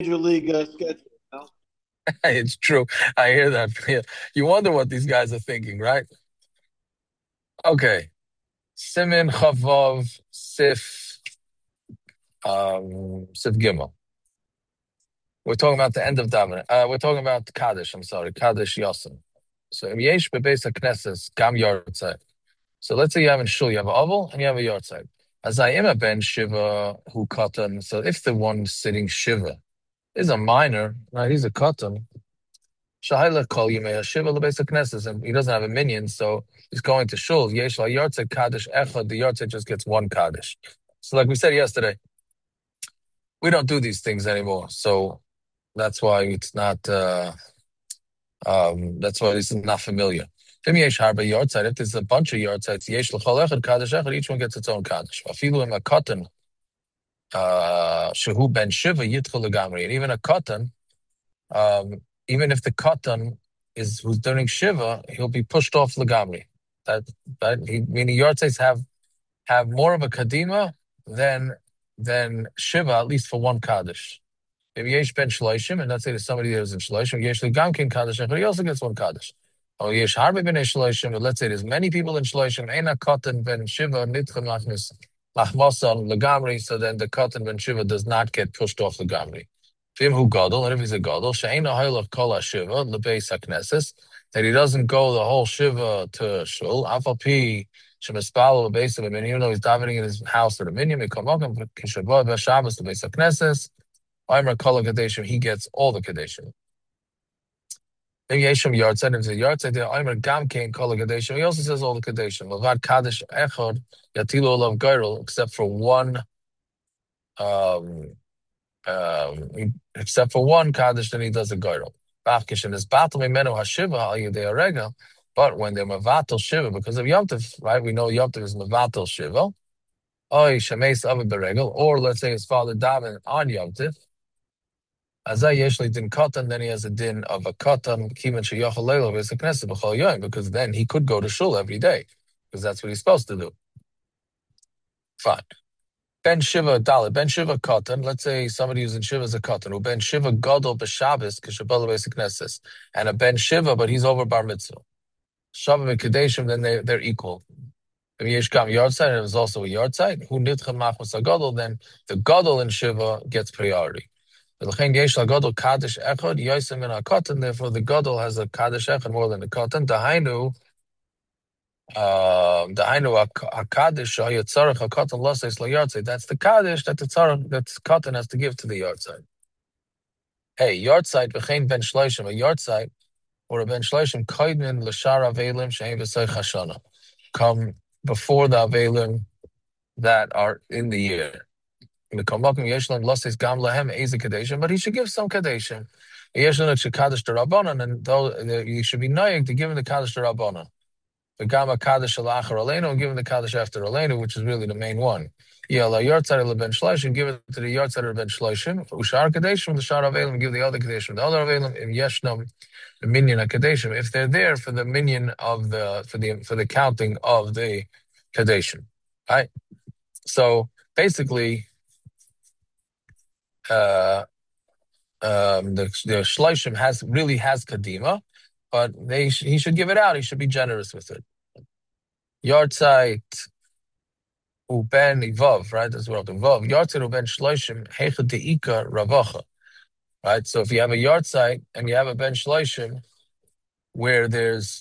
Major League schedule. It's true. I hear that. Yeah. You wonder what these guys are thinking, right? Okay. Simin Chavav Sif Sif Gimel. We're talking about the end of Daven. We're talking about Kaddish. I'm sorry, Kaddish Yosim. So im yesh bebeis haknesses gam yortzeit. So let's say you have in shul, you have an oval and you have a yortzeit. As I am a ben shiva who katan. So if the one sitting shiva is a minor, right? He's a katan. Shahila kol yimei shiva lebeis haknesses, and he doesn't have a minion, so he's going to shul. Yesh la yortzeit kaddish echad. The yortzeit just gets one kaddish. So like we said yesterday, we don't do these things anymore. So that's why it's not. That's why this is not familiar. If there's a bunch of yard sites, each one gets its own kaddish. A cotton, shehu ben shiva yitchul legamri, and even a cotton, even if the cotton is who's doing shiva, he'll be pushed off legamri. Meaning yard sites have more of a kadima than shiva, at least for one kaddish. Maybe yesh ben shloishim, and let's say there's somebody that is in shloishim, yesh legamkin kaddish, but he also gets one kaddish. Oh, yesh harbe ben shloishim, but let's say there's many people in shloishim, eina cotton ben shiva nitchem machnis machmosan legamri, so then the cotton ben shiva does not get pushed off legamri. Vim hu gadol, and if he's a gadol, she'eina haylach kol shiva lebeis hakneses, that he doesn't go the whole shiva to shul, afal pi shemispalo lebeis of him, and even though he's davening in his house or the minyan, he come welcome kishabah b'shabbos lebeis hakneses. Aimer Kala Kadeshim, he gets all the Kadeshim. Maybe Yeshim Yartzeit, if it's a Yartzeit, there Aimer Gam Kain Kala Kadeshim, he also says all the Kadeshim. Lavad Kaddish Echad, Yatilu Olav Gairul, except for one, um, except for one Kaddish, then he does a Gairul. Bachkish and his battle Mimenu Hashiva, Al Yudei Arega, but when they're Mavatal Shiva, because of Yom Tov, right? We know Yom Tov is Mavatal Shiva. Oy Shemeis Ava Beregel, or let's say his father Daven on Yom Tov. Azay yeshli din katan, then he has a din of a katan, kivan sheyachal leilo v'esakneses b'chol yom, because then he could go to shul every day, because that's what he's supposed to do. Fine. Ben shiva dalit, ben shiva katan. Let's say somebody who's in shiva is a katan, who ben shiva gadol b'shabbos kishabala v'esakneses, and a ben shiva, but he's over bar mitzvah. Shavim and kadeshim, then they're equal. If yesh gam yardside, and it was also a yardside, who nitchem machmas gadol, then the gadol in shiva gets priority. Therefore, the gadol has a kaddish echad more than the cotton. Dahainu, a kaddish hayatzarach a cotton losses la yardside. That's the kaddish that the tzarach that cotton has to give to the yardside. Hey, yardside v'chein ben shloishim, a yardside or a ben shloishim koidmin l'shar avelim shein v'sei chashana, come before the avelim that are in the year. But he should give some kadeshim. And though you should be noying to give him the kaddish to rabbanon. The gamma kaddish alachar aleinu, and give him the kaddish after aleinu, which is really the main one. Yeah, la yartzar ben shloishim, give it to the yartzar ben shloishim. Ushar kadeshim, the shar avelim, give the other kadeshim, the other avelim. Im yeshnam, the minyan kadeshim, if they're there for the minyan of for the counting of the kadeshim, right? So basically. The shloishim really has kadima, but he should give it out. He should be generous with it. Yartzeit uben ivav, right? That's what I'm vav. Yartzeit uben shloishim heichad deika ravacha, right? So if you have a yartzeit and you have a ben shloishim where there's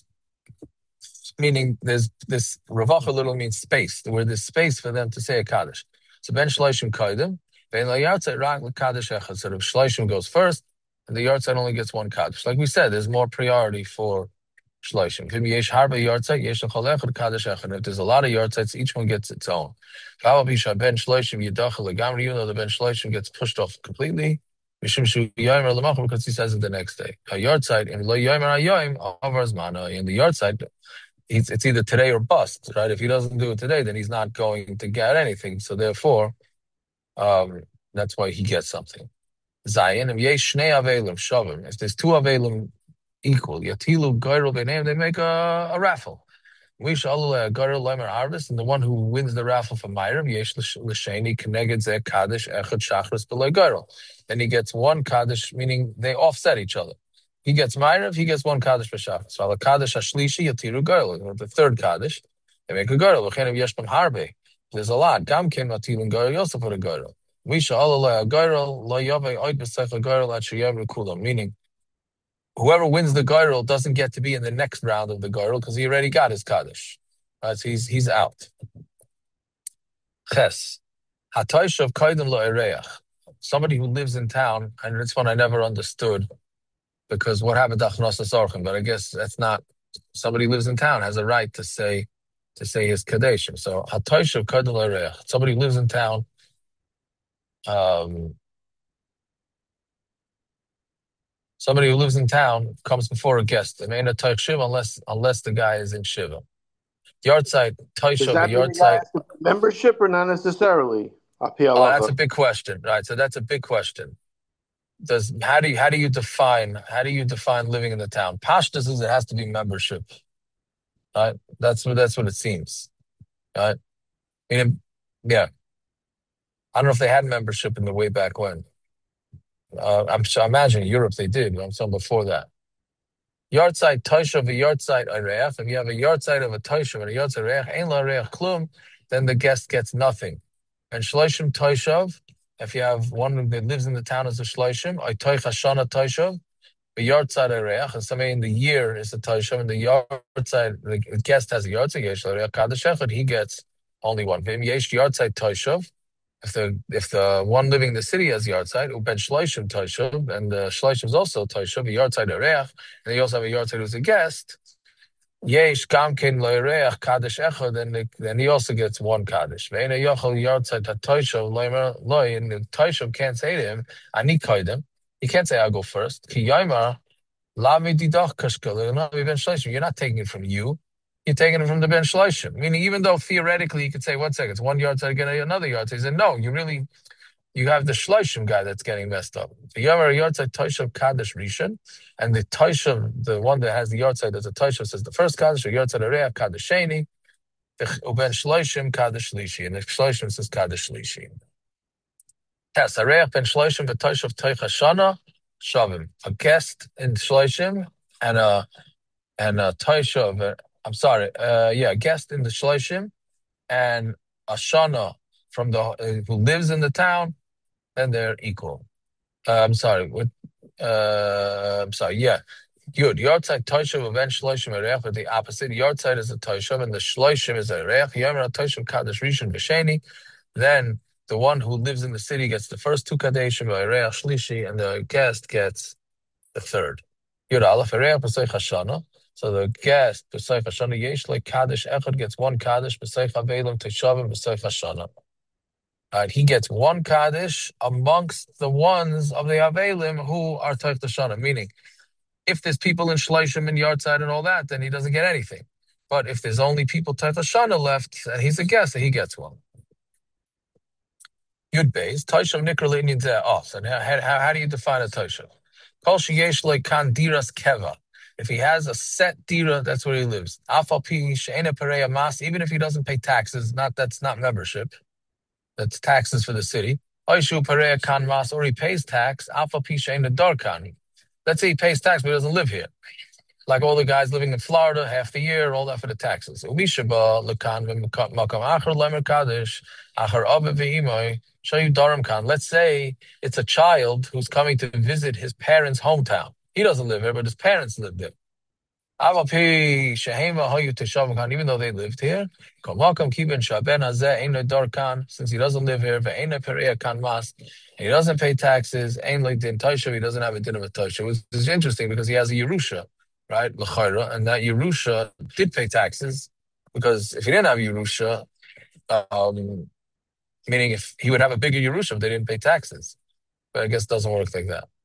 this ravacha literally means space, where there's space for them to say a kaddish. So ben shloishim kaidim. So the shloishim goes first, and the yartzeit only gets one kaddish. Like we said, there's more priority for shloishim. If there's a lot of yardzeits, each one gets its own. Even though the ben shloishim gets pushed off completely, because he says it the next day. A yardzeit in the yardzeit, it's either today or bust, right? If he doesn't do it today, then he's not going to get anything. So therefore, that's why he gets something. Zayin, if there's two avelim equal, yatilu gairul b'neim, they make a raffle. And the one who wins the raffle for Ma'ariv, Yesh L'Sheni Keneged Zeh Kaddish Echad Shachris B'Lo Gadol. Then he gets one Kaddish, meaning they offset each other. He gets Ma'ariv, he gets one Kaddish B'Shachris. So the Kaddish Hashlishi Yatiru Gadol. The third Kaddish, they make a Gadol. L'Chenev Yesh B'M Harbe. There's a lot. Gam Ken Matilin Gadol, you also put a Gadol. Misha Allah Gadol, Lo Yaveh Oid B'Sech Gadol At Sheyavru Kulam. Meaning, whoever wins the Gairul doesn't get to be in the next round of the Gairul because he already got his Kaddish. So he's out. Ches. Hatayshav Kaidim Lo Ereach. Somebody who lives in town, and this one I never understood because what happened to Achnos Asorchim, but I guess that's not, somebody who lives in town has a right to say his Kaddish. So Hatayshav Kaidim Lo Ereach. Somebody who lives in town, somebody who lives in town comes before a guest. It ain't a Taich Shiva unless the guy is in Shiva. Yahrzeit, Does Taisha, that mean the guy Yahrzeit. has to be membership or not necessarily? Oh, that's a big question, right? So that's a big question. How do you define living in the town? Pashtus is it has to be membership, right? That's what it seems, right? I mean, yeah. I don't know if they had membership in the way back when. I imagine in Europe they did. I'm saying before that. Yahrzeit Taishav, a Yahrzeit Areach. If you have a Yahrzeit of a Taishav and a Yahrzeit Areach, Ein La Areach Klum, then the guest gets nothing. And Shloshim Taishav, if you have one that lives in the town as a Shloshim, I Taich Hashana Taishav, a Yahrzeit Areach, and somebody in the year is a Taishav, and the Yahrzeit, the guest has a Yahrzeit, Yesh La Areach Kaddish Echad, he gets only one. Vim Yesh Yahrzeit Taishav. If the one living in the city has Yahrzeit, Uben Shloshim Taishav, and the Shloshim is also Taishav, a Yahrzeit Areach, and they also have a Yahrzeit who's a guest, Yesh Gamkin Lo Areach Kaddish Echad, then he also gets one Kaddish. Ve'ena Yochel Yahrzeit HaTaishav Loy, and the Taishav can't say to him, Ani Kaidem, he can't say I'll go first. Ki Yaimar, Lavi Didach Kashkel, you're not taking it from you. You're taking it from the Ben Shloshim. Meaning, even though theoretically you could say, 1 second, it's one Yahrzeit again, another Yahrzeit. He said, no, you have the Shloshim guy that's getting messed up. The Yamar Yahrzeit Taishav Kaddish Rishon, and the Taishav, the one that has the Yahrzeit that's a Taishav, says the first Kaddish, or Yahrzeit Areach Kaddish Sheni, Uben Shloshim Kaddish Lishi, and the Shloshim says Kaddish Lishi. Yes, Areach Ben Shloshim v'Taishav Teich Hashana Shavim. A guest in Shloshim and a Taishav. A guest in the Shloshim and a Shana from the who lives in the town, then they're equal. Yeah. Good. Yahrzeit Taishav event Shloshim Areach, but the opposite. Yahrzeit is a Taishav and the Shloshim is a Areach. Yomer Taishav Kaddish Rishon B'Sheni. Then the one who lives in the city gets the first 2 Kadeshim, Areach Shlishi, and the guest gets the third. Yud Aleph Areach B'Seich Hashana. So the guest, B'Seich Hashana Yesh, like Kaddish Echad gets 1 Kaddish, B'Seich Avelim Teshavim, B'Seich Hashana. He gets 1 Kaddish amongst the ones of the Avelim who are Teich Hashana. Meaning, if there's people in Shloshim and Yahrzeit and all that, then he doesn't get anything. But if there's only people Teich Hashana left, and he's a guest, then he gets 1. Yud Beis, Taishav Nikra Le'inyin Zeh. Oh, so how do you define a Taishav? Kol sheyesh lo kan diras keva. If he has a set dira, that's where he lives. Afal pi she'ena pereya mas, even if he doesn't pay taxes, that's not membership. That's taxes for the city. Oishu pereya kan mas, or he pays tax. Afal pi she'ena darkan. Let's say he pays tax, but he doesn't live here. Like all the guys living in Florida, half the year, all that for the taxes. Ubishaba lekan v'makam achar lemer kaddish achar aviv v'imoy shayu daram kan. Let's say it's a child who's coming to visit his parents' hometown. He doesn't live here, but his parents live there. Even though they lived here, since he doesn't live here, he doesn't pay taxes, he doesn't have a din of a taisha. Which is interesting because he has a Yerusha, right? And that Yerusha did pay taxes, because if he didn't have Yerusha, meaning if he would have a bigger Yerusha if they didn't pay taxes. But I guess it doesn't work like that.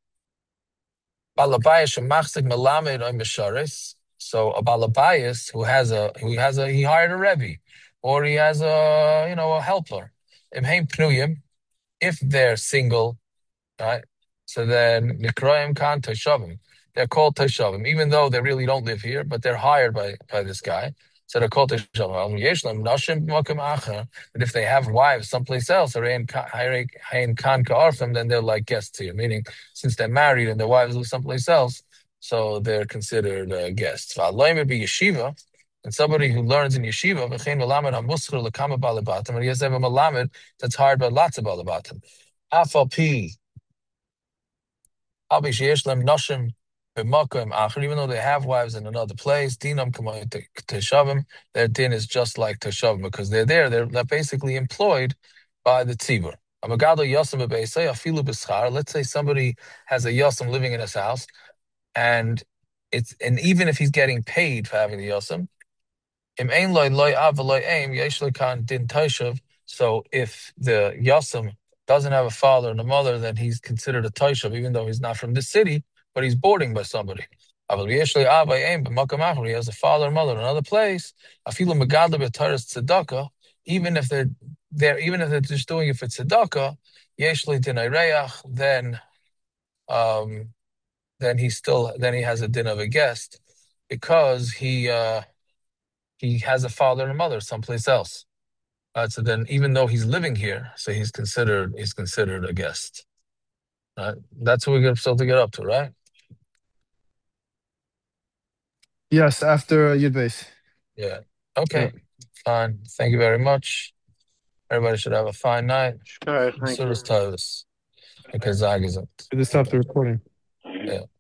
So a balabayas he hired a rebbe, or he has a helper. If they're single, right? So then nikrayim kan teshavim. They're called teshavim, even though they really don't live here, but they're hired by this guy. So they're called Teshavim. Yeshlam Nashim B'Makom Acher. But if they have wives someplace else, or in Kan Ka'arfim, then they're like guests here. Meaning, since they're married and their wives live someplace else, so they're considered guests. V'aloim be yeshiva. And somebody who learns in yeshiva, and he has to have a malamed that's hired by lots of balabatim. Afal P. Even though they have wives in another place, dinam teshavim, their din is just like teshavim because they're there. They're basically employed by the tzibur. Let's say somebody has a yosem living in his house, and even if he's getting paid for having the yosem, so if the yosem doesn't have a father and a mother, then he's considered a taishav, even though he's not from this city, but he's boarding by somebody. He has a father and mother in another place. Even if they're there, even if they're just doing it for tzedakah, then he has a din of a guest because he has a father and a mother someplace else. So then, even though he's living here, so he's considered a guest. That's what we're supposed to get up to, right? Yes, after Yud Beis. Yeah. Okay. Yeah. Fine. Thank you very much. Everybody should have a fine night. Okay, thank you. Service Tavis. Because Zag isn't. Just stop the recording. Yeah.